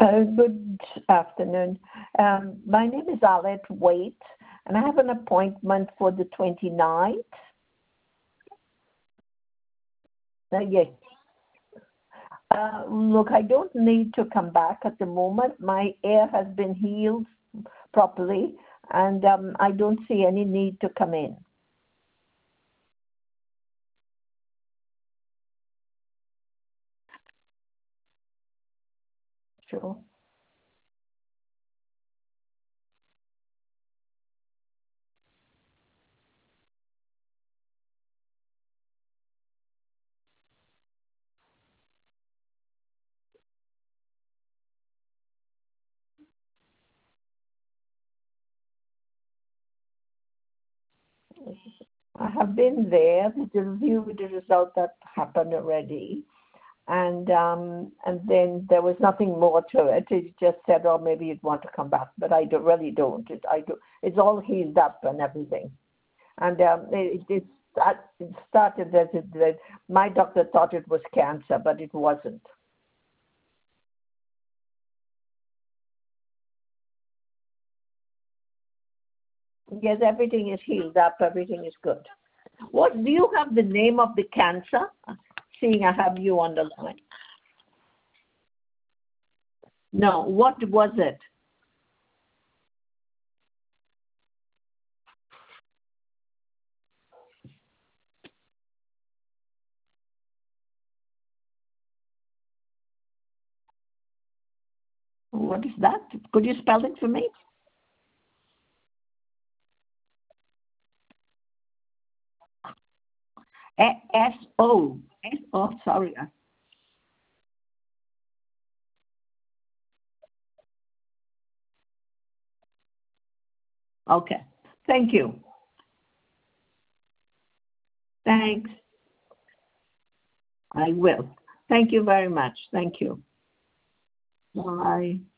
Good afternoon. My name is Arlette Waite, and I have an appointment for the 29th. Yes. Look, I don't need to come back at the moment. My ear has been healed properly, and I don't see any need to come in. Sure. I have been there to review the result that happened already, and then there was nothing more to it. It just said, "Oh, maybe you'd want to come back," but I really don't. It's all healed up and everything, and it started as my doctor thought it was cancer, but it wasn't. Yes, everything is healed up. Everything is good. What do you have the name of the cancer? Seeing I have you on the line. No, what was it? What is that? Could you spell it for me? S-O. S-O, sorry. Okay. Thank you. Thanks. I will. Thank you very much. Thank you. Bye.